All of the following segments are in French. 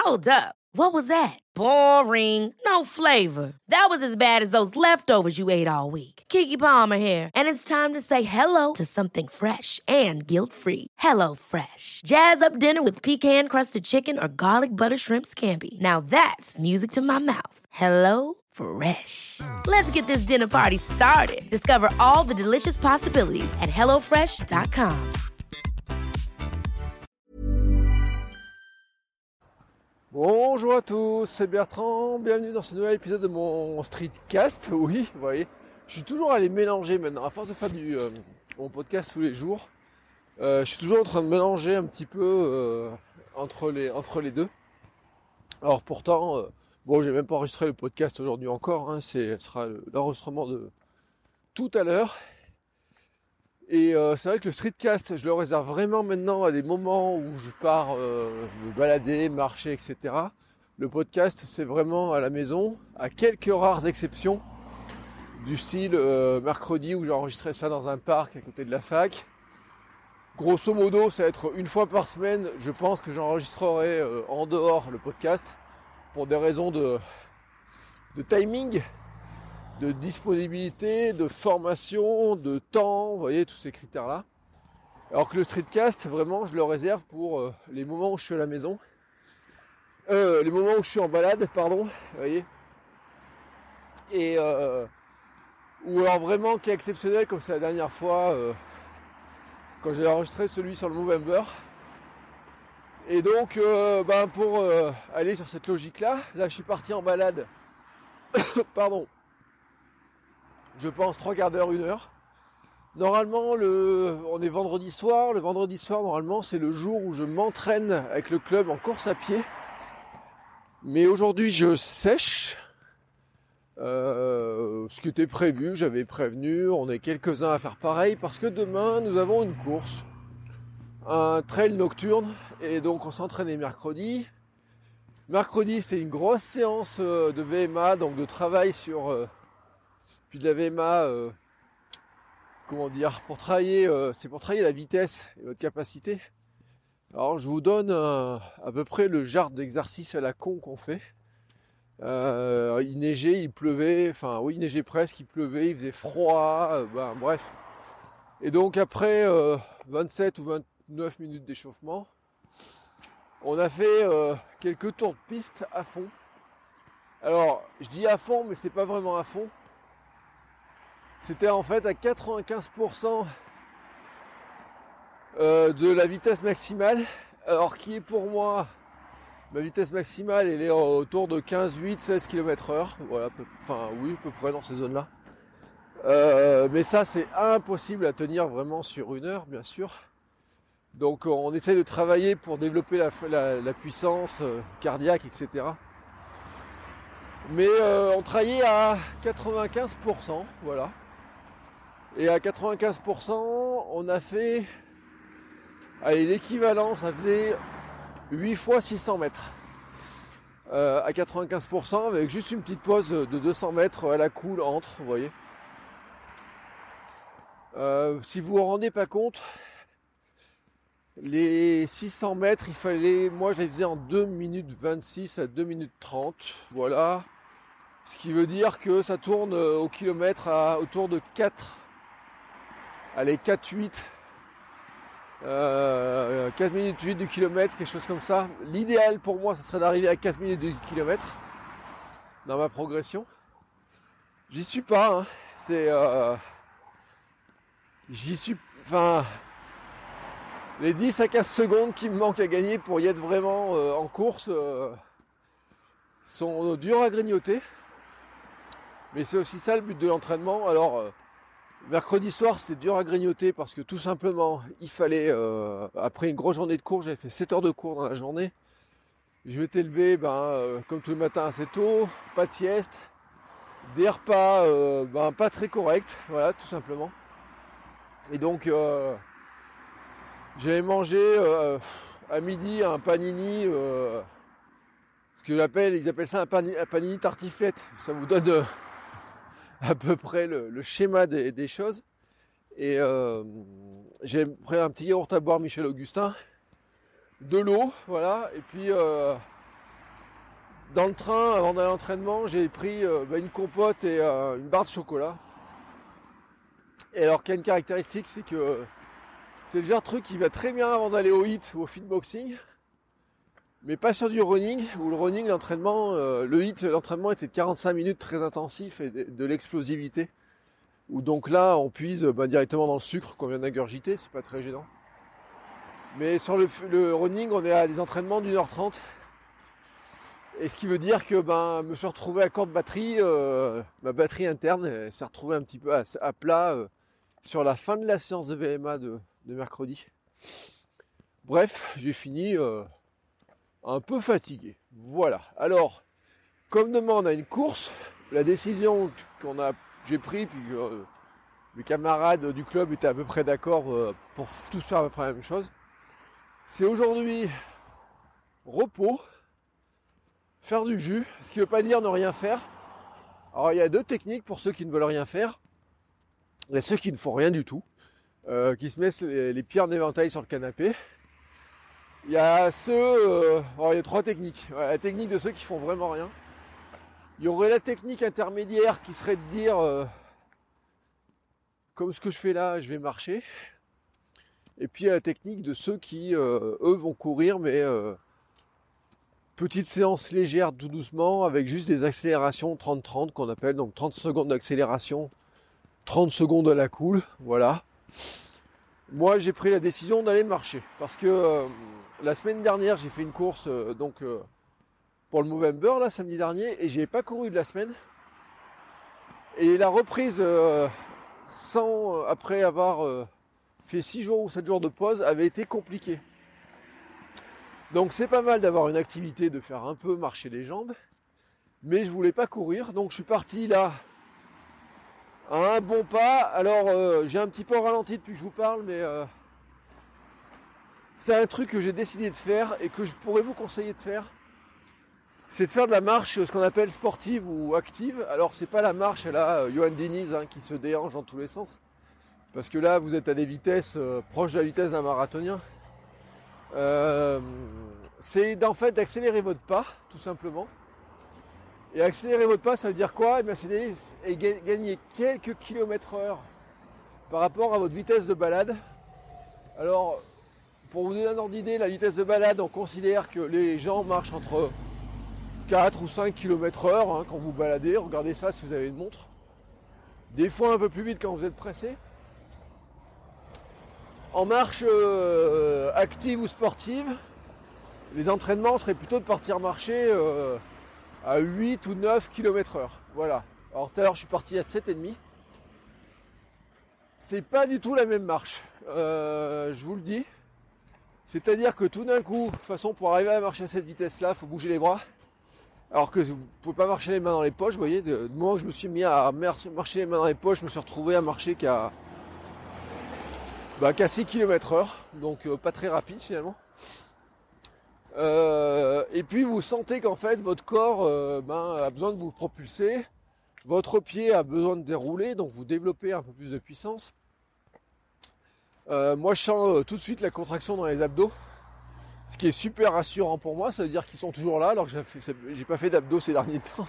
Hold up. What was that? Boring. No flavor. That was as bad as those leftovers you ate all week. Keke Palmer here, and it's time to say hello to something fresh and guilt-free. Hello Fresh. Jazz up dinner with pecan-crusted chicken or garlic butter shrimp scampi. Now that's music to my mouth. Hello Fresh. Let's get this dinner party started. Discover all the delicious possibilities at hellofresh.com. Bonjour à tous, c'est Bertrand, bienvenue dans ce nouvel épisode de mon streetcast. Oui, vous voyez, je suis toujours allé mélanger maintenant, à force de faire mon podcast tous les jours, je suis toujours en train de mélanger un petit peu entre les deux. Alors pourtant, bon, j'ai même pas enregistré le podcast aujourd'hui encore, hein, ce sera l'enregistrement de tout à l'heure. Et c'est vrai que le streetcast, je le réserve vraiment maintenant à des moments où je pars me balader, marcher, etc. Le podcast, c'est vraiment à la maison, à quelques rares exceptions, du style mercredi où j'ai enregistré ça dans un parc à côté de la fac. Grosso modo, ça va être une fois par semaine, je pense que j'enregistrerai en dehors le podcast pour des raisons de timing, de disponibilité, de formation, de temps, vous voyez, tous ces critères-là. Alors que le streetcast, vraiment, je le réserve pour les moments où je suis à la maison. Les moments où je suis en balade, pardon, vous voyez. Et ou alors vraiment qui est exceptionnel, comme c'est la dernière fois, quand j'ai enregistré celui sur le Movember. Et donc, pour aller sur cette logique-là, là je suis parti en balade, pardon, je pense 3 quarts d'heure, 1 heure. Normalement, on est vendredi soir. Le vendredi soir, normalement, c'est le jour où je m'entraîne avec le club en course à pied. Mais aujourd'hui, je sèche. Ce qui était prévu, j'avais prévenu. On est quelques-uns à faire pareil parce que demain, nous avons une course. Un trail nocturne. Et donc, on s'entraînait mercredi. Mercredi, c'est une grosse séance de VMA, donc de travail sur... Puis de la VMA, c'est pour travailler la vitesse et votre capacité. Alors je vous donne à peu près le genre d'exercice à la con qu'on fait. Il neigeait, il pleuvait, il neigeait presque, il pleuvait, il faisait froid, bref. Et donc après 27 ou 29 minutes d'échauffement, on a fait quelques tours de piste à fond. Alors je dis à fond, mais c'est pas vraiment à fond. C'était en fait à 95% de la vitesse maximale, alors qui est pour moi, ma vitesse maximale, elle est autour de 15, 8, 16 km/h, voilà, à peu près dans ces zones-là. Mais ça, c'est impossible à tenir vraiment sur 1 heure, bien sûr. Donc on essaie de travailler pour développer la puissance cardiaque, etc. Mais on travaillait à 95%, voilà. Et à 95%, on a fait l'équivalent, ça faisait 8 fois 600 mètres. À 95%, avec juste une petite pause de 200 mètres à la cool entre, vous voyez. Si vous vous rendez pas compte, les 600 mètres, moi je les faisais en 2 minutes 26 à 2 minutes 30, voilà. Ce qui veut dire que ça tourne au kilomètre autour de 4. Allez, 4,8, 4 minutes 8 du kilomètre, quelque chose comme ça. L'idéal pour moi, ça serait d'arriver à 4 minutes du kilomètre dans ma progression. J'y suis pas, hein. Les 10 à 15 secondes qui me manquent à gagner pour y être vraiment en course sont durs à grignoter. Mais c'est aussi ça le but de l'entraînement. Alors... mercredi soir, c'était dur à grignoter parce que tout simplement, il fallait, après une grosse journée de cours, j'avais fait 7 heures de cours dans la journée. Je m'étais levé, comme tous les matins assez tôt, pas de sieste, des repas, pas très corrects, voilà, tout simplement. Et donc, j'avais mangé à midi un panini, ils appellent ça un panini tartiflette. Ça vous donne à peu près le schéma des choses. Et j'ai pris un petit yaourt à boire Michel Augustin, de l'eau, voilà, et puis Dans le train, avant d'aller à l'entraînement, j'ai pris une compote et une barre de chocolat. Et alors, qu'il y a une caractéristique, c'est que c'est le genre de truc qui va très bien avant d'aller au HIIT ou au fitboxing, mais pas sur du running, où le running, l'entraînement, le HIIT, l'entraînement était de 45 minutes très intensif et de l'explosivité. Où donc là, on puise directement dans le sucre qu'on vient d'ingurgiter, c'est pas très gênant. Mais sur le running, on est à des entraînements d'1h30. Et ce qui veut dire que me suis retrouvé à court de batterie, ma batterie interne s'est retrouvée un petit peu à plat sur la fin de la séance de VMA de mercredi. Bref, j'ai fini un peu fatigué. Voilà. Alors, comme demain on a une course, la décision j'ai prise, puis mes camarades du club étaient à peu près d'accord pour tous faire à peu près la même chose, c'est aujourd'hui repos, faire du jus, ce qui ne veut pas dire ne rien faire. Alors il y a deux techniques pour ceux qui ne veulent rien faire. Il y a ceux qui ne font rien du tout, qui se mettent les pieds en éventail sur le canapé. Il y a il y a trois techniques. Ouais, la technique de ceux qui font vraiment rien. Il y aurait la technique intermédiaire qui serait de dire, comme ce que je fais là, je vais marcher. Et puis il y a la technique de ceux qui, eux, vont courir, mais petite séance légère, tout doucement, avec juste des accélérations 30-30 qu'on appelle, donc 30 secondes d'accélération, 30 secondes à la cool, voilà. Moi, j'ai pris la décision d'aller marcher, parce que la semaine dernière, j'ai fait une course pour le Movember, là, samedi dernier, et j'ai pas couru de la semaine. Et la reprise, après avoir fait 6 jours ou 7 jours de pause, avait été compliquée. Donc c'est pas mal d'avoir une activité, de faire un peu marcher les jambes, mais je voulais pas courir, donc je suis parti là à un bon pas. Alors j'ai un petit peu ralenti depuis que je vous parle, mais c'est un truc que j'ai décidé de faire et que je pourrais vous conseiller de faire. C'est de faire de la marche, ce qu'on appelle sportive ou active. Alors c'est pas la marche à la Johan Diniz qui se déhanche dans tous les sens, parce que là vous êtes à des vitesses proches de la vitesse d'un marathonien. C'est en fait d'accélérer votre pas, tout simplement. Et accélérer votre pas, ça veut dire quoi? C'est gagner quelques kilomètres heure par rapport à votre vitesse de balade. Alors, pour vous donner un ordre d'idée, la vitesse de balade, on considère que les gens marchent entre 4 ou 5 km heure quand vous baladez. Regardez ça si vous avez une montre. Des fois un peu plus vite quand vous êtes pressé. En marche active ou sportive, les entraînements seraient plutôt de partir marcher à 8 ou 9 km heure. Voilà. Alors tout à l'heure je suis parti à 7,5. C'est pas du tout la même marche. Je vous le dis. C'est-à-dire que tout d'un coup, de toute façon pour arriver à marcher à cette vitesse-là, il faut bouger les bras. Alors que vous ne pouvez pas marcher les mains dans les poches, vous voyez, du moment que je me suis mis à marcher les mains dans les poches, je me suis retrouvé à marcher qu'à 6 km heure, donc pas très rapide finalement. Et puis vous sentez qu'en fait votre corps a besoin de vous propulser, votre pied a besoin de dérouler, donc vous développez un peu plus de puissance. Moi je sens tout de suite la contraction dans les abdos, ce qui est super rassurant pour moi, ça veut dire qu'ils sont toujours là alors que j'ai pas fait d'abdos ces derniers temps.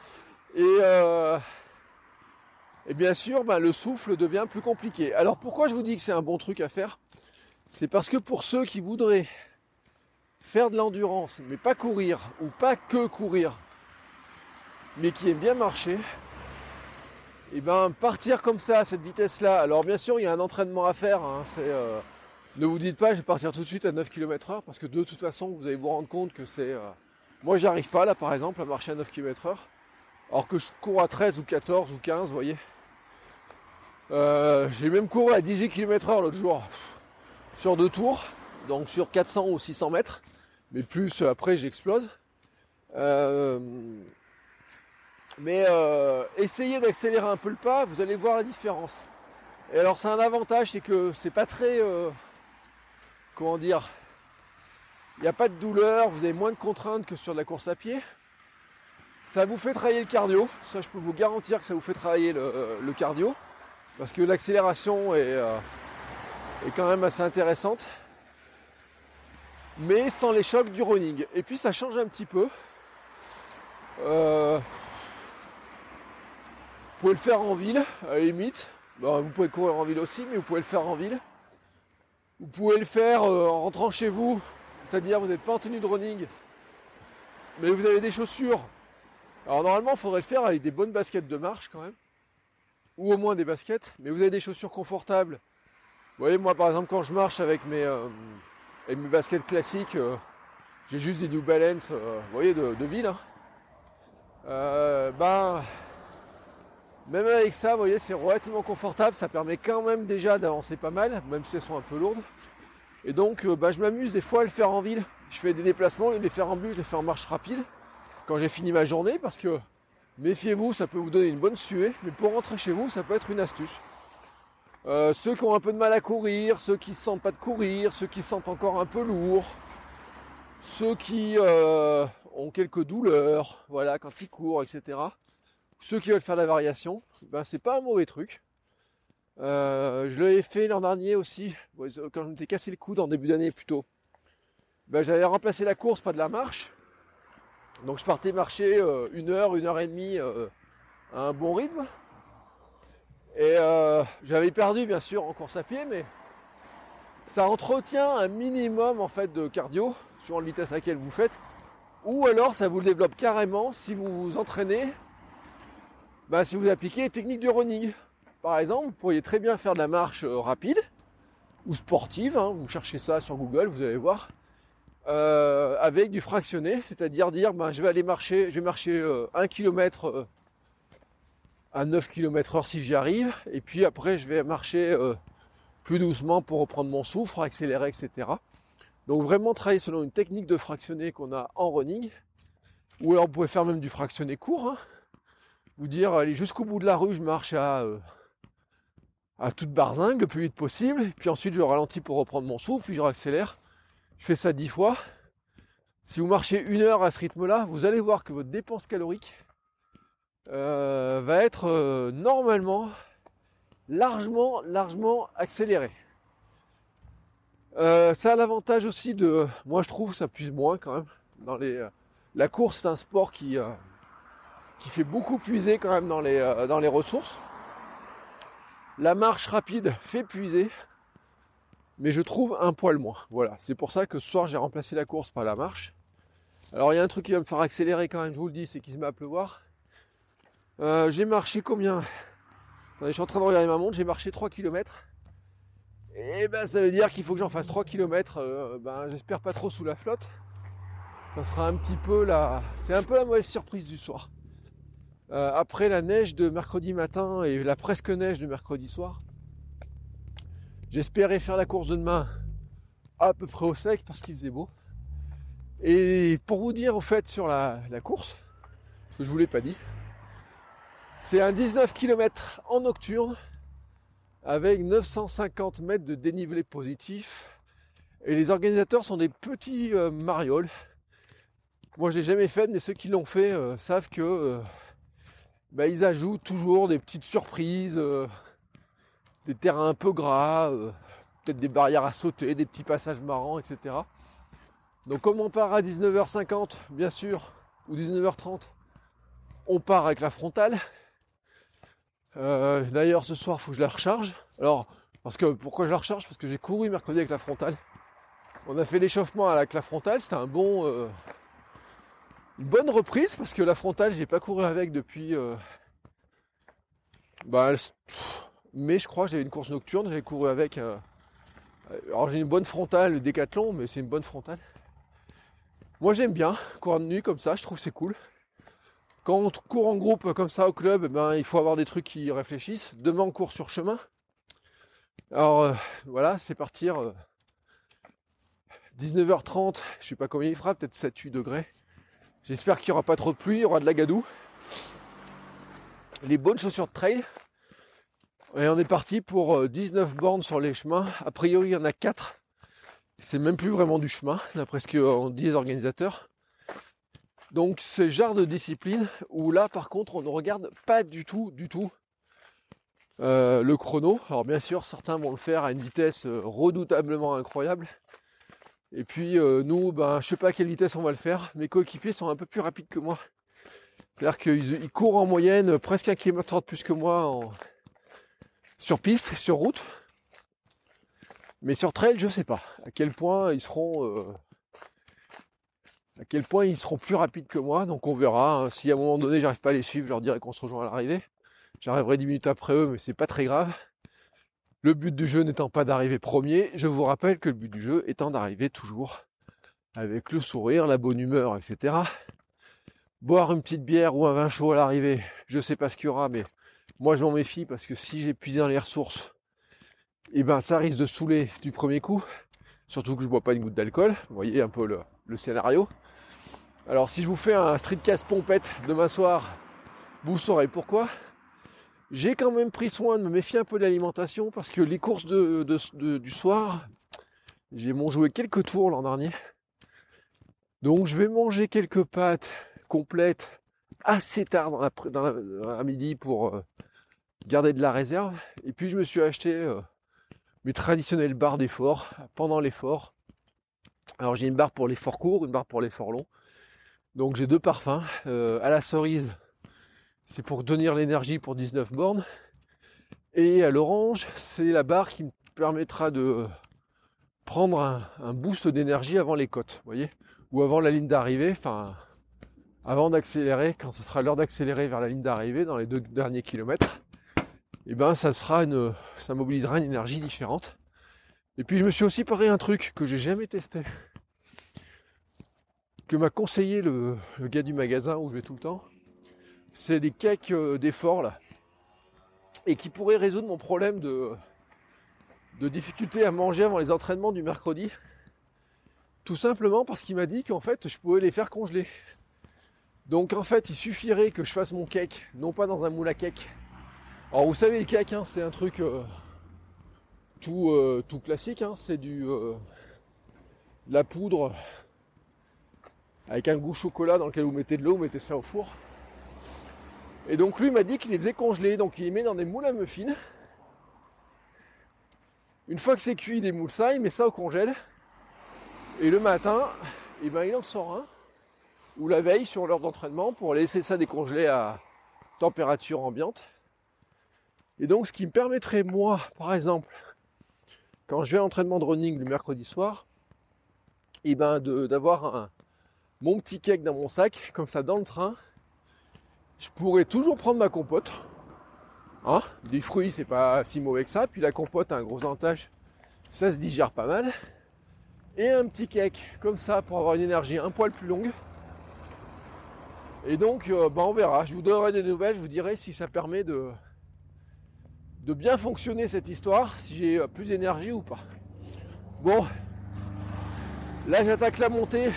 Et bien sûr, le souffle devient plus compliqué. Alors pourquoi je vous dis que c'est un bon truc à faire? C'est parce que pour ceux qui voudraient faire de l'endurance, mais pas courir, ou pas que courir, mais qui aiment bien marcher, et partir comme ça, à cette vitesse-là. Alors bien sûr, il y a un entraînement à faire. Ne vous dites pas, je vais partir tout de suite à 9 km heure, parce que de toute façon, vous allez vous rendre compte que c'est... Moi, j'arrive pas là, par exemple, à marcher à 9 km heure. Alors que je cours à 13 ou 14 ou 15, vous voyez. J'ai même couru à 18 km/h l'autre jour, sur 2 tours, donc sur 400 ou 600 mètres, mais plus après j'explose. Mais essayez d'accélérer un peu le pas, vous allez voir la différence. Et alors c'est un avantage, c'est que c'est pas très... comment dire, il n'y a pas de douleur, vous avez moins de contraintes que sur de la course à pied. Ça vous fait travailler le cardio, ça je peux vous garantir que ça vous fait travailler le cardio, parce que l'accélération est quand même assez intéressante, mais sans les chocs du running. Et puis ça change un petit peu, Vous pouvez le faire en ville, à la limite. Vous pouvez courir en ville aussi, mais vous pouvez le faire en ville. Vous pouvez le faire en rentrant chez vous, c'est-à-dire vous n'êtes pas en tenue de running, mais vous avez des chaussures. Alors normalement, il faudrait le faire avec des bonnes baskets de marche quand même, ou au moins des baskets, mais vous avez des chaussures confortables. Vous voyez, moi par exemple, quand je marche avec mes baskets classiques, j'ai juste des New Balance, vous voyez, de ville. Même avec ça, vous voyez, c'est relativement confortable, ça permet quand même déjà d'avancer pas mal, même si elles sont un peu lourdes. Et donc, je m'amuse des fois à le faire en ville. Je fais des déplacements, au lieu de les faire en bus, je les fais en marche rapide, quand j'ai fini ma journée, parce que, méfiez-vous, ça peut vous donner une bonne suée, mais pour rentrer chez vous, ça peut être une astuce. Ceux qui ont un peu de mal à courir, ceux qui ne sentent pas de courir, ceux qui se sentent encore un peu lourds, ceux qui ont quelques douleurs, voilà, quand ils courent, etc. Ceux qui veulent faire de la variation, c'est pas un mauvais truc. Je l'avais fait l'an dernier aussi, quand je m'étais cassé le coude en début d'année plutôt. J'avais remplacé la course par de la marche. Donc je partais marcher 1 heure, 1 heure et demie à un bon rythme. Et j'avais perdu bien sûr en course à pied, mais ça entretient un minimum en fait de cardio, suivant la vitesse à laquelle vous faites. Ou alors ça vous le développe carrément si vous vous entraînez. Si vous appliquez les techniques du running, par exemple, vous pourriez très bien faire de la marche rapide ou sportive, vous cherchez ça sur Google, vous allez voir, avec du fractionné, c'est-à-dire dire je vais marcher 1 km à 9 km/h si j'y arrive, et puis après je vais marcher plus doucement pour reprendre mon souffle, accélérer, etc. Donc vraiment travailler selon une technique de fractionné qu'on a en running, ou alors vous pouvez faire même du fractionné court, vous dire allez jusqu'au bout de la rue, je marche à toute barzingue le plus vite possible, et puis ensuite je ralentis pour reprendre mon souffle, puis je réaccélère. Je fais ça 10 fois. Si vous marchez 1 heure à ce rythme-là, vous allez voir que votre dépense calorique va être normalement largement accélérée. Ça a l'avantage aussi de, moi je trouve, ça puise moins quand même. La course c'est un sport qui fait beaucoup puiser quand même dans les ressources. La marche rapide fait puiser, mais je trouve un poil moins. Voilà, c'est pour ça que ce soir j'ai remplacé la course par la marche. Alors il y a un truc qui va me faire accélérer quand même, je vous le dis, c'est qu'il se met à pleuvoir. J'ai marché combien ? Attendez, je suis en train de regarder ma montre, j'ai marché 3 km. Et ça veut dire qu'il faut que j'en fasse 3 km, j'espère pas trop sous la flotte. Ça sera un petit peu c'est un peu la mauvaise surprise du soir. Après la neige de mercredi matin et la presque neige de mercredi soir, j'espérais faire la course de demain à peu près au sec parce qu'il faisait beau. Et pour vous dire au fait sur la course, ce que je vous l'ai pas dit, c'est un 19 km en nocturne avec 950 mètres de dénivelé positif. Et les organisateurs sont des petits marioles. Moi je l'ai jamais fait, mais ceux qui l'ont fait savent que ils ajoutent toujours des petites surprises, des terrains un peu gras, peut-être des barrières à sauter, des petits passages marrants, etc. Donc comme on part à 19h50, bien sûr, ou 19h30, on part avec la frontale. D'ailleurs ce soir il faut que je la recharge. Alors, pourquoi je la recharge ? Parce que j'ai couru mercredi avec la frontale. On a fait l'échauffement avec la frontale, c'était une bonne reprise parce que la frontale, je n'ai pas couru avec depuis mais je crois que j'avais une course nocturne, j'avais couru avec alors j'ai une bonne frontale, le Décathlon, mais c'est une bonne frontale. Moi j'aime bien courir de nuit comme ça, je trouve que c'est cool. Quand on court en groupe comme ça au club, il faut avoir des trucs qui réfléchissent. Demain on court sur chemin. Alors voilà, c'est partir 19h30, je sais pas combien il fera, peut-être 7-8 degrés. J'espère qu'il n'y aura pas trop de pluie, il y aura de la gadoue. Les bonnes chaussures de trail. Et on est parti pour 19 bornes sur les chemins. A priori, il y en a 4. C'est même plus vraiment du chemin, d'après ce qu'on dit les organisateurs. Donc, c'est le genre de discipline où là, par contre, on ne regarde pas du tout le chrono. Alors, bien sûr, certains vont le faire à une vitesse redoutablement incroyable. Et puis, nous, je sais pas à quelle vitesse on va le faire. Mes coéquipiers sont un peu plus rapides que moi. C'est-à-dire qu'ils courent en moyenne presque 1,30 km de plus que moi sur piste, sur route. Mais sur trail, je sais pas à quel point ils seront plus rapides que moi. Donc on verra. Hein. Si à un moment donné j'arrive pas à les suivre, je leur dirai qu'on se rejoint à l'arrivée. J'arriverai 10 minutes après eux, mais c'est pas très grave. Le but du jeu n'étant pas d'arriver premier, je vous rappelle que le but du jeu étant d'arriver toujours avec le sourire, la bonne humeur, etc. Boire une petite bière ou un vin chaud à l'arrivée, je sais pas ce qu'il y aura, mais moi je m'en méfie parce que si j'ai puisé dans les ressources, et ben ça risque de saouler du premier coup. Surtout que je bois pas une goutte d'alcool. Vous voyez un peu le scénario. Alors si je vous fais un streetcast pompette demain soir, vous saurez pourquoi. J'ai quand même pris soin de me méfier un peu de l'alimentation parce que les courses du soir, j'ai joué quelques tours l'an dernier. Donc je vais manger quelques pâtes complètes assez tard dans la midi pour garder de la réserve. Et puis je me suis acheté mes traditionnelles barres d'effort pendant l'effort. Alors j'ai une barre pour l'effort court, une barre pour l'effort long. Donc j'ai 2 parfums. À la cerise, c'est pour donner l'énergie pour 19 bornes. Et à l'orange, c'est la barre qui me permettra de prendre un boost d'énergie avant les côtes, vous voyez, ou avant la ligne d'arrivée, enfin avant d'accélérer, quand ce sera l'heure d'accélérer vers la ligne d'arrivée dans les 2 derniers kilomètres, et ben ça mobilisera une énergie différente. Et puis je me suis aussi paré un truc que j'ai jamais testé, que m'a conseillé le gars du magasin où je vais tout le temps. C'est des cakes d'effort là, et qui pourraient résoudre mon problème de difficulté à manger avant les entraînements du mercredi. Tout simplement parce qu'il m'a dit qu'en fait je pouvais les faire congeler. Donc en fait il suffirait que je fasse mon cake, non pas dans un moule à cake. Alors vous savez le cake, hein, c'est un truc tout classique, hein, c'est la poudre avec un goût chocolat dans lequel vous mettez de l'eau, vous mettez ça au four. Et donc lui m'a dit qu'il les faisait congeler, donc il les met dans des moules à muffins. Une fois que c'est cuit, il démoule ça, il met ça au congèle. Et le matin, il en sort un, ou la veille sur l'heure d'entraînement, pour laisser ça décongeler à température ambiante. Et donc ce qui me permettrait, moi, par exemple, quand je vais à l'entraînement de running le mercredi soir, d'avoir mon petit cake dans mon sac, comme ça dans le train. Je pourrais toujours prendre ma compote. Hein, des fruits, c'est pas si mauvais que ça. Puis la compote a un gros avantage, ça se digère pas mal. Et un petit cake, comme ça, pour avoir une énergie un poil plus longue. Et donc, on verra. Je vous donnerai des nouvelles, je vous dirai si ça permet de bien fonctionner cette histoire, si j'ai plus d'énergie ou pas. Bon, là j'attaque la montée.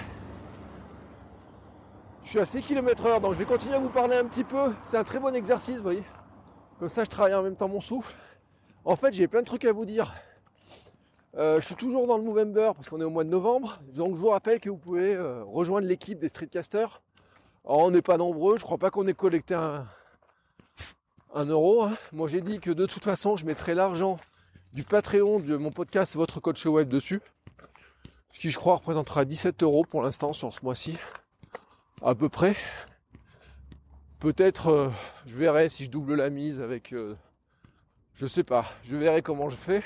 Je suis à 6 km/h, donc je vais continuer à vous parler un petit peu. C'est un très bon exercice, vous voyez. Comme ça, je travaille en même temps mon souffle. En fait, j'ai plein de trucs à vous dire. Je suis toujours dans le Movember parce qu'on est au mois de novembre. Donc, je vous rappelle que vous pouvez rejoindre l'équipe des streetcasters. Alors, on n'est pas nombreux. Je crois pas qu'on ait collecté un euro. Hein. Moi, j'ai dit que de toute façon, je mettrai l'argent du Patreon de mon podcast Votre Coach Web dessus. Ce qui, je crois, représentera 17 € pour l'instant sur ce mois-ci. À peu près. Peut-être je verrai si je double la mise avec je sais pas, je verrai comment je fais.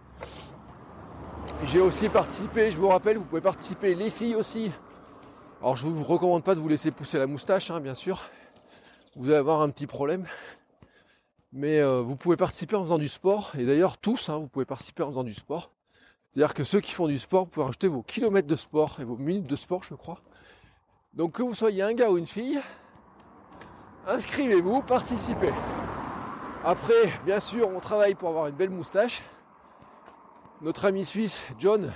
J'ai aussi participé, je vous rappelle, vous pouvez participer, les filles aussi. Alors je vous recommande pas de vous laisser pousser la moustache, hein, bien sûr. Vous allez avoir un petit problème. Mais vous pouvez participer en faisant du sport. Et d'ailleurs tous, hein, vous pouvez participer en faisant du sport. C'est-à-dire que ceux qui font du sport, vous pouvez rajouter vos kilomètres de sport et vos minutes de sport, je crois. Donc que vous soyez un gars ou une fille, inscrivez-vous, participez. Après, bien sûr, on travaille pour avoir une belle moustache. Notre ami suisse, John,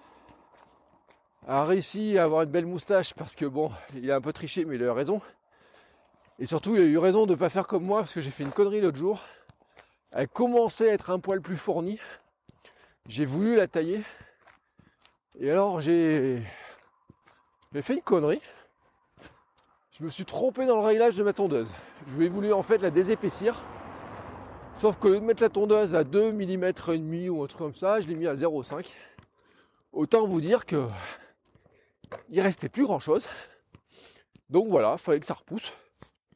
a réussi à avoir une belle moustache parce que bon, il a un peu triché, mais il a eu raison. Et surtout, il a eu raison de ne pas faire comme moi parce que j'ai fait une connerie l'autre jour. Elle commençait à être un poil plus fournie. J'ai voulu la tailler. Et alors, j'ai fait une connerie. Je me suis trompé dans le réglage de ma tondeuse. Je lui ai voulu en fait la désépaissir. Sauf qu'au lieu de mettre la tondeuse à 2 mm et demi ou un truc comme ça, je l'ai mis à 0,5. Autant vous dire que il restait plus grand chose. Donc voilà, il fallait que ça repousse.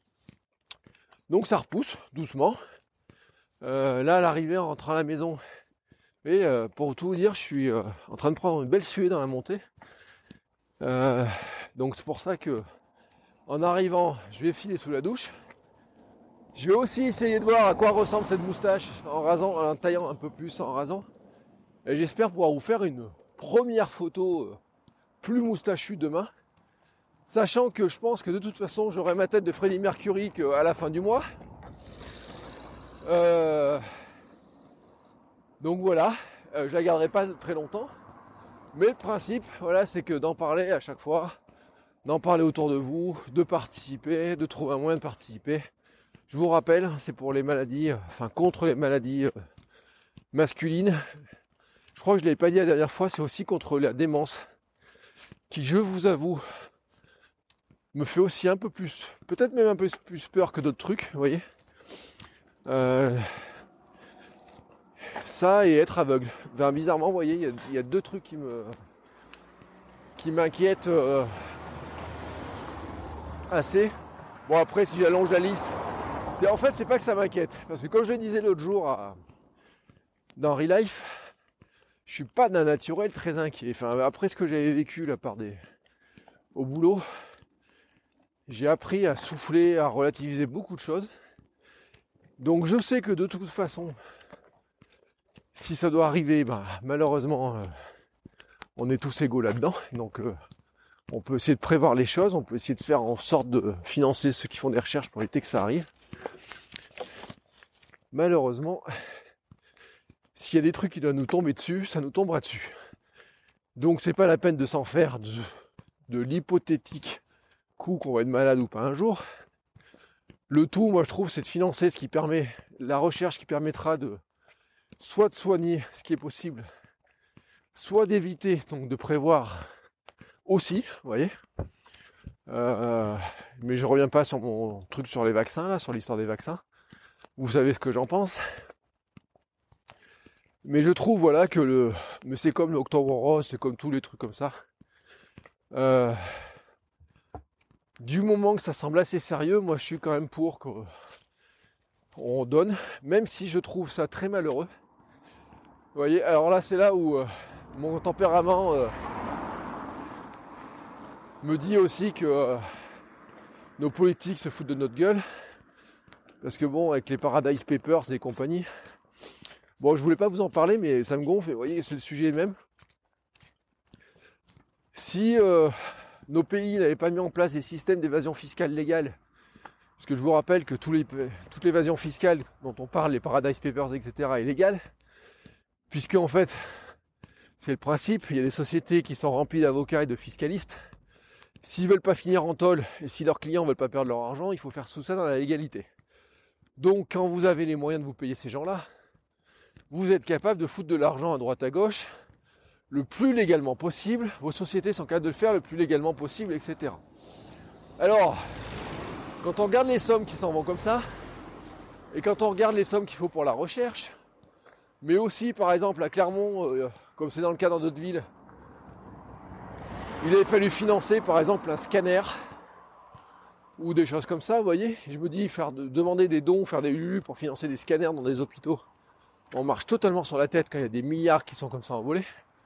Donc ça repousse doucement. Là, à l'arrivée, en rentrant à la maison, et pour tout vous dire, je suis en train de prendre une belle suée dans la montée. Donc c'est pour ça que en arrivant, je vais filer sous la douche. Je vais aussi essayer de voir à quoi ressemble cette moustache en rasant, en taillant un peu plus, en rasant. Et j'espère pouvoir vous faire une première photo plus moustachue demain. Sachant que je pense que de toute façon, j'aurai ma tête de Freddie Mercury qu'à la fin du mois. Donc voilà, je la garderai pas très longtemps. Mais le principe, voilà, c'est que d'en parler à chaque fois, d'en parler autour de vous, de participer, de trouver un moyen de participer. Je vous rappelle, c'est pour les maladies, contre les maladies masculines. Je crois que je ne l'avais pas dit la dernière fois, c'est aussi contre la démence, qui, je vous avoue, me fait aussi un peu plus, peut-être même un peu plus peur que d'autres trucs, vous voyez. Ça et être aveugle. Bizarrement, vous voyez, il y a deux trucs qui m'inquiètent assez. Bon, après, si j'allonge la liste, c'est pas que ça m'inquiète. Parce que comme je le disais l'autre jour dans Relife, je suis pas d'un naturel très inquiet. Après ce que j'avais vécu là au boulot, j'ai appris à souffler, à relativiser beaucoup de choses. Donc je sais que de toute façon, si ça doit arriver, malheureusement, on est tous égaux là-dedans. Donc on peut essayer de prévoir les choses, on peut essayer de faire en sorte de financer ceux qui font des recherches pour éviter que ça arrive. Malheureusement, s'il y a des trucs qui doivent nous tomber dessus, ça nous tombera dessus. Donc c'est pas la peine de s'en faire de l'hypothétique coup qu'on va être malade ou pas un jour. Le tout, moi je trouve, c'est de financer ce qui permet, la recherche qui permettra soit de soigner ce qui est possible, soit d'éviter, donc de prévoir aussi, vous voyez. Mais je reviens pas sur mon truc sur les vaccins, là, sur l'histoire des vaccins. Vous savez ce que j'en pense. Mais je trouve, voilà, mais c'est comme l'Octobre Rose, c'est comme tous les trucs comme ça. Du moment que ça semble assez sérieux, moi je suis quand même pour qu'on donne, même si je trouve ça très malheureux. Vous voyez, alors là c'est là où mon tempérament me dit aussi que nos politiques se foutent de notre gueule. Parce que bon, avec les Paradise Papers et compagnie, bon, je voulais pas vous en parler, mais ça me gonfle, et vous voyez, c'est le sujet même. Si nos pays n'avaient pas mis en place des systèmes d'évasion fiscale légale, parce que je vous rappelle que toute l'évasion fiscale dont on parle, les Paradise Papers, etc., est légale, puisque en fait, c'est le principe, il y a des sociétés qui sont remplies d'avocats et de fiscalistes. S'ils veulent pas finir en tôle, et si leurs clients veulent pas perdre leur argent, il faut faire tout ça dans la légalité. Donc quand vous avez les moyens de vous payer ces gens-là, vous êtes capable de foutre de l'argent à droite à gauche, le plus légalement possible, vos sociétés sont capables de le faire le plus légalement possible, etc. Alors, quand on regarde les sommes qui s'en vont comme ça, et quand on regarde les sommes qu'il faut pour la recherche, mais aussi par exemple à Clermont, comme c'est dans le cas dans d'autres villes, il avait fallu financer par exemple un scanner, ou des choses comme ça, vous voyez. Je me dis, demander des dons, faire des UU pour financer des scanners dans des hôpitaux, on marche totalement sur la tête quand il y a des milliards qui sont comme ça envolés.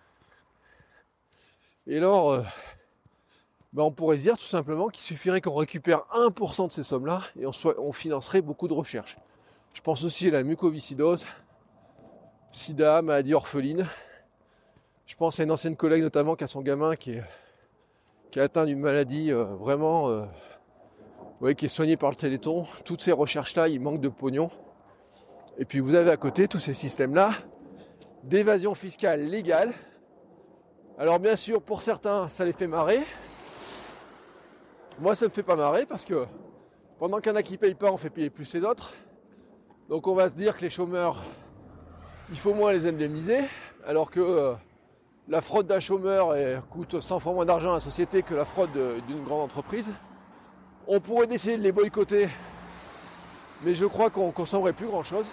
Et alors, on pourrait se dire tout simplement qu'il suffirait qu'on récupère 1% de ces sommes-là et on financerait beaucoup de recherches. Je pense aussi à la mucoviscidose, sida, maladie orpheline. Je pense à une ancienne collègue notamment qui a son gamin qui est atteint d'une maladie vraiment... qui est soigné par le Téléthon. Toutes ces recherches-là, il manque de pognon. Et puis vous avez à côté tous ces systèmes-là d'évasion fiscale légale. Alors bien sûr, pour certains, ça les fait marrer. Moi, ça me fait pas marrer parce que pendant qu'il y en a qui payent pas, on fait payer plus les autres. Donc on va se dire que les chômeurs, il faut moins les indemniser, alors que la fraude d'un chômeur coûte 100 fois moins d'argent à la société que la fraude d'une grande entreprise. On pourrait essayer de les boycotter, mais je crois qu'on ne consommerait plus grand-chose.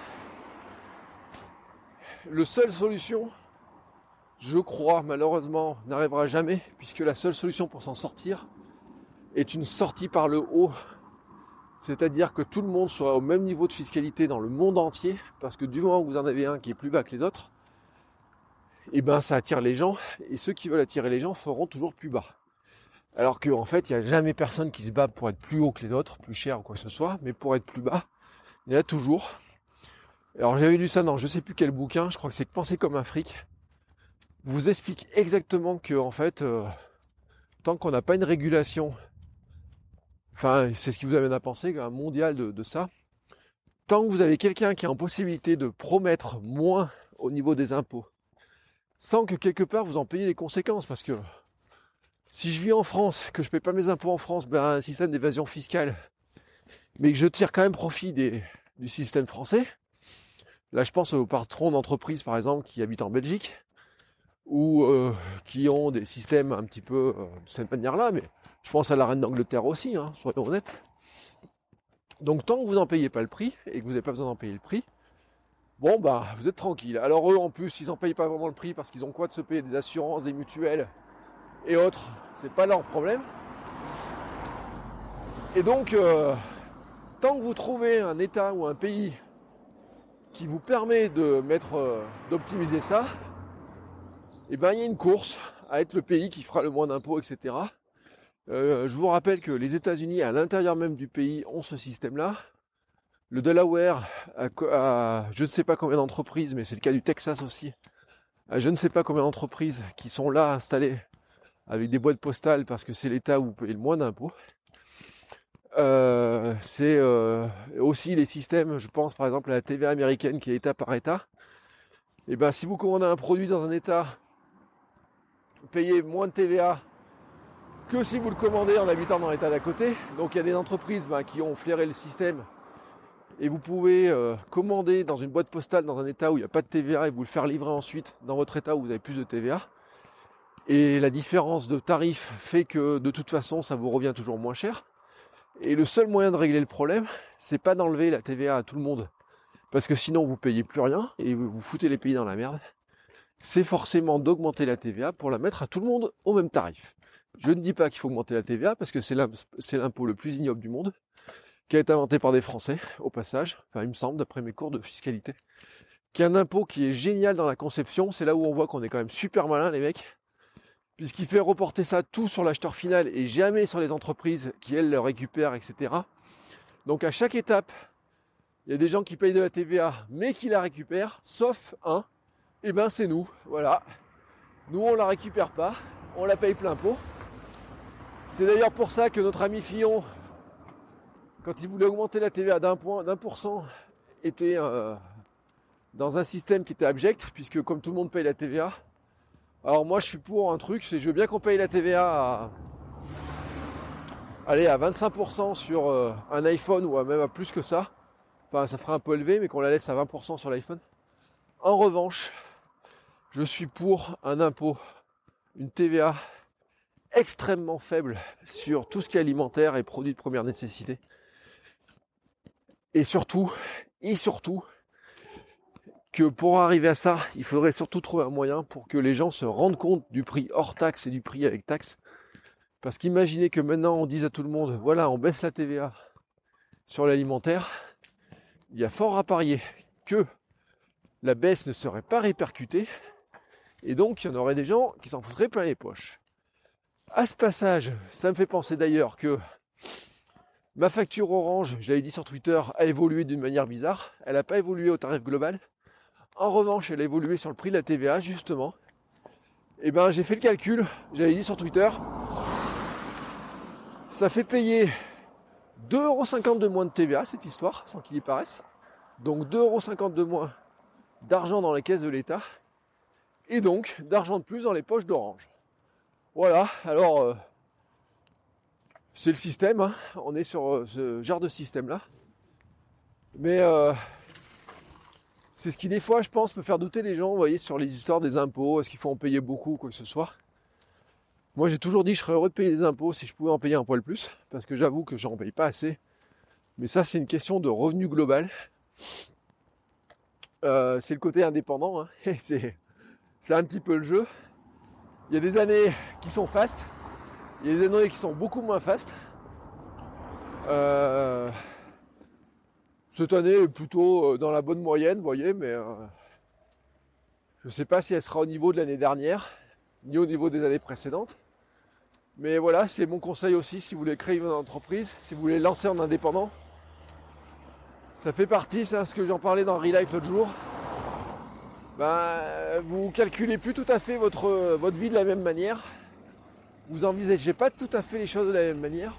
La seule solution, je crois, malheureusement, n'arrivera jamais, puisque la seule solution pour s'en sortir est une sortie par le haut. C'est-à-dire que tout le monde soit au même niveau de fiscalité dans le monde entier, parce que du moment où vous en avez un qui est plus bas que les autres, et ben ça attire les gens, et ceux qui veulent attirer les gens feront toujours plus bas. Alors qu'en fait, il n'y a jamais personne qui se bat pour être plus haut que les autres, plus cher ou quoi que ce soit, mais pour être plus bas, il y en a toujours. Alors j'avais lu ça dans je sais plus quel bouquin, je crois que c'est Penser comme un fric, vous explique exactement que en fait, tant qu'on n'a pas une régulation, enfin c'est ce qui vous amène à penser, un mondial de ça, tant que vous avez quelqu'un qui a en possibilité de promettre moins au niveau des impôts, sans que quelque part vous en payiez les conséquences, parce que si je vis en France, que je ne paye pas mes impôts en France, ben un système d'évasion fiscale, mais que je tire quand même profit du système français, là je pense aux patrons d'entreprises par exemple qui habitent en Belgique, ou qui ont des systèmes un petit peu de cette manière-là, mais je pense à la reine d'Angleterre aussi, hein, soyons honnêtes. Donc tant que vous n'en payez pas le prix, et que vous n'avez pas besoin d'en payer le prix, bon bah vous êtes tranquille. Alors eux en plus, ils n'en payent pas vraiment le prix parce qu'ils ont quoi de se payer des assurances, des mutuelles et autres, c'est pas leur problème. Et donc tant que vous trouvez un État ou un pays qui vous permet d'optimiser ça, et ben il y a une course à être le pays qui fera le moins d'impôts, etc. Je vous rappelle que les États-Unis, à l'intérieur même du pays, ont ce système-là. Le Delaware a je ne sais pas combien d'entreprises, mais c'est le cas du Texas aussi, a je ne sais pas combien d'entreprises qui sont là installées avec des boîtes postales parce que c'est l'État où vous payez le moins d'impôts. C'est aussi les systèmes, je pense par exemple à la TVA américaine qui est État par État. Et ben si vous commandez un produit dans un État, vous payez moins de TVA que si vous le commandez en habitant dans l'État d'à côté. Donc il y a des entreprises qui ont flairé le système et vous pouvez commander dans une boîte postale dans un État où il n'y a pas de TVA et vous le faire livrer ensuite dans votre État où vous avez plus de TVA. Et la différence de tarif fait que de toute façon ça vous revient toujours moins cher. Et le seul moyen de régler le problème, c'est pas d'enlever la TVA à tout le monde, parce que sinon vous payez plus rien et vous foutez les pays dans la merde. C'est forcément d'augmenter la TVA pour la mettre à tout le monde au même tarif. Je ne dis pas qu'il faut augmenter la TVA parce que c'est l'impôt le plus ignoble du monde, qui a été inventé par des Français, au passage, enfin il me semble, d'après mes cours de fiscalité, qui est un impôt qui est génial dans la conception. C'est là où on voit qu'on est quand même super malin les mecs, puisqu'il fait reporter ça tout sur l'acheteur final et jamais sur les entreprises qui elles le récupèrent, etc. Donc à chaque étape, il y a des gens qui payent de la TVA mais qui la récupèrent, sauf un, et ben c'est nous, voilà. Nous on la récupère pas, on la paye plein pot. C'est d'ailleurs pour ça que notre ami Fillon, quand il voulait augmenter la TVA d'1%, était dans un système qui était abject, puisque comme tout le monde paye la TVA, alors moi je suis pour un truc, c'est je veux bien qu'on paye la TVA à 25% sur un iPhone ou même à plus que ça. Enfin ça ferait un peu élevé, mais qu'on la laisse à 20% sur l'iPhone. En revanche, je suis pour un impôt, une TVA extrêmement faible sur tout ce qui est alimentaire et produits de première nécessité. Et surtout, que pour arriver à ça, il faudrait surtout trouver un moyen pour que les gens se rendent compte du prix hors taxe et du prix avec taxe. Parce qu'imaginez que maintenant on dise à tout le monde, voilà, on baisse la TVA sur l'alimentaire, il y a fort à parier que la baisse ne serait pas répercutée, et donc il y en aurait des gens qui s'en foutraient plein les poches. À ce passage, ça me fait penser d'ailleurs que ma facture Orange, je l'avais dit sur Twitter, a évolué d'une manière bizarre. Elle n'a pas évolué au tarif global. En revanche, elle a évolué sur le prix de la TVA, justement. Et ben, j'ai fait le calcul, j'avais dit sur Twitter, ça fait payer 2,50€ de moins de TVA, cette histoire, sans qu'il y paraisse. Donc 2,50€ de moins d'argent dans les caisses de l'État. Et donc, d'argent de plus dans les poches d'Orange. Voilà, alors c'est le système, hein. On est sur ce genre de système-là. Mais c'est ce qui des fois, je pense, peut faire douter les gens, vous voyez, sur les histoires des impôts, est-ce qu'il faut en payer beaucoup, quoi que ce soit. Moi j'ai toujours dit que je serais heureux de payer des impôts si je pouvais en payer un poil plus, parce que j'avoue que j'en paye pas assez. Mais ça c'est une question de revenu global. C'est le côté indépendant, hein. C'est un petit peu le jeu. Il y a des années qui sont fastes, il y a des années qui sont beaucoup moins fastes. Cette année est plutôt dans la bonne moyenne, vous voyez, mais je ne sais pas si elle sera au niveau de l'année dernière, ni au niveau des années précédentes. Mais voilà, c'est mon conseil aussi si vous voulez créer une entreprise, si vous voulez lancer en indépendant. Ça fait partie, c'est ce que j'en parlais dans Relife l'autre jour. Vous calculez plus tout à fait votre vie de la même manière. Vous envisagez pas tout à fait les choses de la même manière.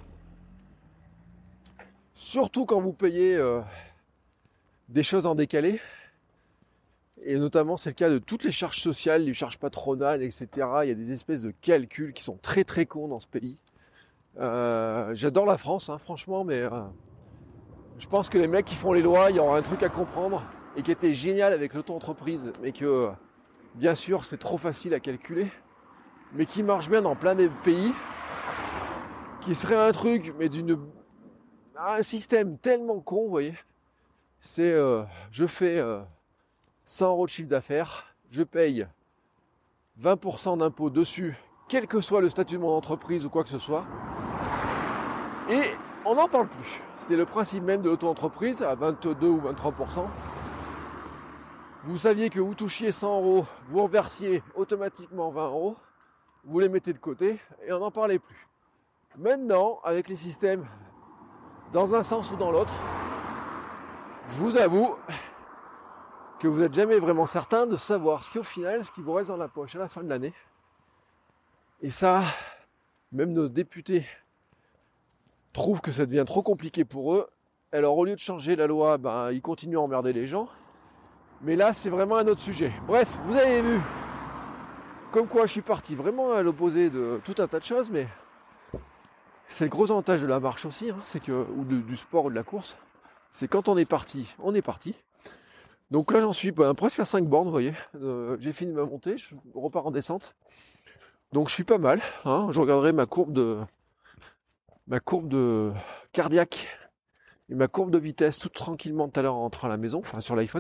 Surtout quand vous payez des choses en décalé. Et notamment c'est le cas de toutes les charges sociales, les charges patronales, etc. Il y a des espèces de calculs qui sont très très cons dans ce pays. J'adore la France, franchement, mais je pense que les mecs qui font les lois, il y aura un truc à comprendre. Et qui était génial avec l'auto-entreprise, mais que bien sûr c'est trop facile à calculer, mais qui marche bien dans plein de pays, qui serait un truc, mais un système tellement con, vous voyez. C'est je fais 100 € de chiffre d'affaires, je paye 20% d'impôts dessus, quel que soit le statut de mon entreprise ou quoi que ce soit, et on n'en parle plus. C'était le principe même de l'auto-entreprise à 22 ou 23%. Vous saviez que vous touchiez 100 €, vous reversiez automatiquement 20 €, vous les mettez de côté et on n'en parlait plus. Maintenant, avec les systèmes dans un sens ou dans l'autre, je vous avoue que vous n'êtes jamais vraiment certain de savoir ce qui vous reste dans la poche à la fin de l'année. Et ça, même nos députés trouvent que ça devient trop compliqué pour eux. Alors au lieu de changer la loi, ils continuent à emmerder les gens. Mais là, c'est vraiment un autre sujet. Bref, vous avez vu comme quoi je suis parti vraiment à l'opposé de tout un tas de choses, mais c'est le gros avantage de la marche aussi, c'est que, ou du sport ou de la course, c'est quand on est parti, on est parti. Donc là, j'en suis presque à 5 bornes, vous voyez. J'ai fini ma montée, je repars en descente. Donc je suis pas mal. Je regarderai ma courbe de cardiaque et ma courbe de vitesse tout tranquillement tout à l'heure en rentrant à la maison, enfin sur l'iPhone.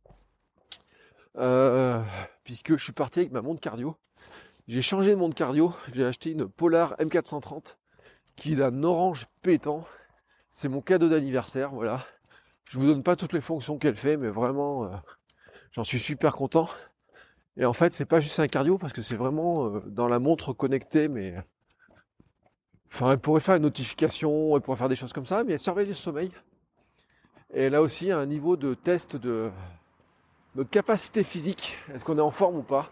Puisque je suis parti avec ma montre cardio. J'ai changé de montre cardio, j'ai acheté une Polar M430 qui est d'un orange pétant. C'est mon cadeau d'anniversaire, voilà. Je vous donne pas toutes les fonctions qu'elle fait, mais vraiment j'en suis super content. Et en fait c'est pas juste un cardio parce que c'est vraiment dans la montre connectée, mais elle pourrait faire une notification, elle pourrait faire des choses comme ça, mais elle surveille le sommeil. Et elle a aussi un niveau de test de notre capacité physique, est-ce qu'on est en forme ou pas.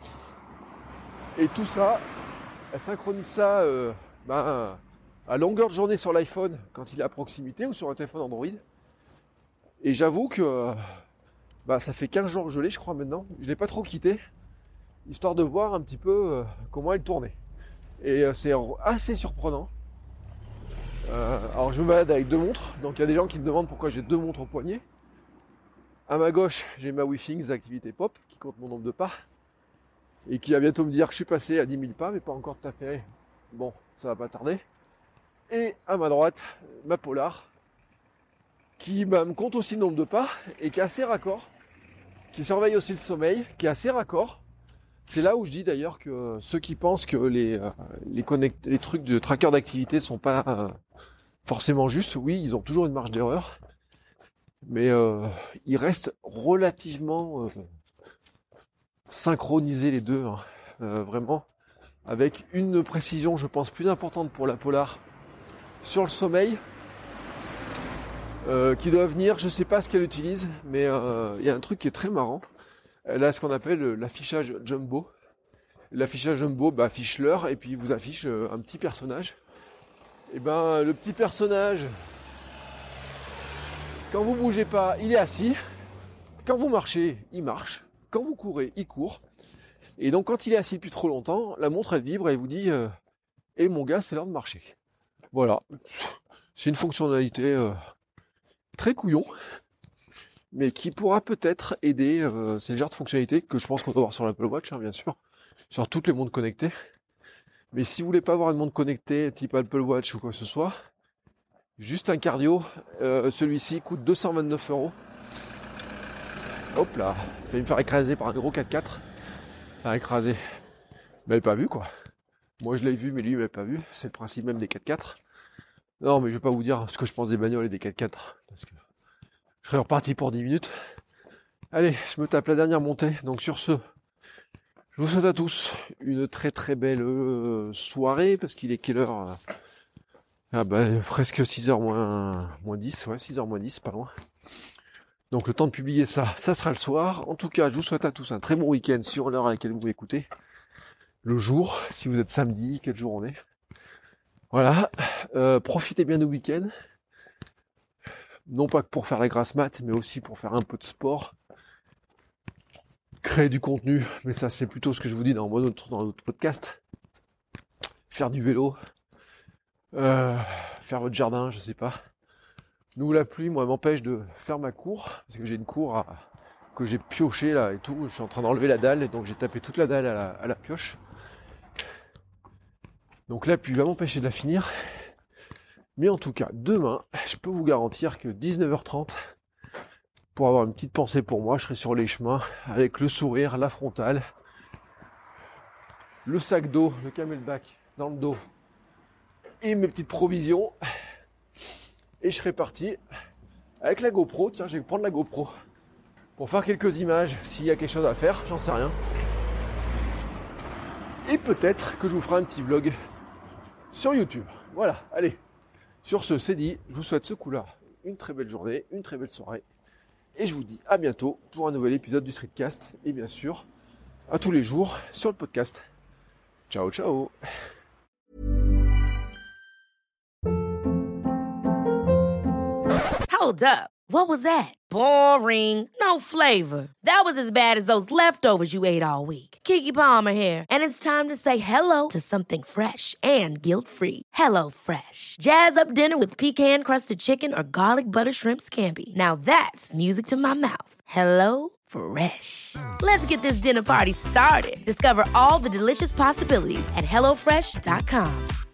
Et tout ça, elle synchronise ça à longueur de journée sur l'iPhone quand il est à proximité ou sur un téléphone Android. Et j'avoue que ça fait 15 jours que je l'ai, je crois maintenant. Je ne l'ai pas trop quitté, histoire de voir un petit peu comment elle tournait. Et c'est assez surprenant. Alors je me balade avec 2 montres, donc il y a des gens qui me demandent pourquoi j'ai 2 montres au poignet. À ma gauche, j'ai ma WeThings activité pop qui compte mon nombre de pas et qui va bientôt me dire que je suis passé à 10 000 pas, mais pas encore tout à fait. Bon, ça va pas tarder. Et à ma droite, ma Polar qui me compte aussi le nombre de pas et qui est assez raccord, qui surveille aussi le sommeil, qui est assez raccord. C'est là où je dis d'ailleurs que ceux qui pensent que les trucs de tracker d'activité ne sont pas forcément justes, oui, ils ont toujours une marge d'erreur. Mais il reste relativement synchronisé les deux, vraiment, avec une précision, je pense, plus importante pour la Polar sur le sommeil, qui doit venir, je ne sais pas ce qu'elle utilise, mais il y a un truc qui est très marrant. Elle a ce qu'on appelle l'affichage jumbo. L'affichage jumbo affiche l'heure et puis il vous affiche un petit personnage. Et le petit personnage, quand vous bougez pas, il est assis. Quand vous marchez, il marche. Quand vous courez, il court. Et donc quand il est assis depuis trop longtemps, la montre elle vibre et vous dit mon gars, c'est l'heure de marcher. Voilà. C'est une fonctionnalité très couillon, mais qui pourra peut-être aider. C'est le genre de fonctionnalité que je pense qu'on doit avoir sur l'Apple Watch, bien sûr, sur toutes les montres connectées. Mais si vous voulez pas avoir une montre connectée type Apple Watch ou quoi que ce soit, juste un cardio, celui-ci coûte 229 €. Hop là, il fallait me faire écraser par un gros 4x4. Enfin écraser, mais elle pas vu quoi. Moi je l'ai vu, mais lui il m'avait pas vu. C'est le principe même des 4x4. Non mais je vais pas vous dire ce que je pense des bagnoles et des 4x4, parce que Je serai reparti pour 10 minutes. Allez, je me tape la dernière montée. Donc sur ce, je vous souhaite à tous une très très belle soirée, parce qu'il est quelle heure? Presque 6h moins 10, ouais, 6h moins 10, pas loin. Donc le temps de publier ça sera le soir. En tout cas, je vous souhaite à tous un très bon week-end sur l'heure à laquelle vous m'écoutez. Le jour, si vous êtes samedi, quel jour on est. Voilà, profitez bien du week-end. Non pas que pour faire la grasse mat, mais aussi pour faire un peu de sport. Créer du contenu, mais ça c'est plutôt ce que je vous dis dans notre podcast. Faire du vélo, faire votre jardin, je sais pas. Nous, la pluie, moi, m'empêche de faire ma cour, parce que j'ai une cour que j'ai pioché là et tout. Je suis en train d'enlever la dalle, et donc j'ai tapé toute la dalle à la pioche. Donc la pluie va m'empêcher de la finir. Mais en tout cas, demain, je peux vous garantir que 19h30, pour avoir une petite pensée pour moi, je serai sur les chemins avec le sourire, la frontale, le sac d'eau, le camelback dans le dos et mes petites provisions. Et je serai parti avec la GoPro. Tiens, je vais prendre la GoPro pour faire quelques images s'il y a quelque chose à faire, j'en sais rien. Et peut-être que je vous ferai un petit vlog sur YouTube. Voilà, allez. Sur ce, c'est dit, je vous souhaite ce coup-là une très belle journée, une très belle soirée. Et je vous dis à bientôt pour un nouvel épisode du Streetcast. Et bien sûr, à tous les jours sur le podcast. Ciao, ciao. Hold up. What was that? Boring. No flavor. That was as bad as those leftovers you ate all week. Keke Palmer here, and it's time to say hello to something fresh and guilt-free. Hello Fresh. Jazz up dinner with pecan-crusted chicken or garlic butter shrimp scampi. Now that's music to my mouth. Hello Fresh. Let's get this dinner party started. Discover all the delicious possibilities at HelloFresh.com.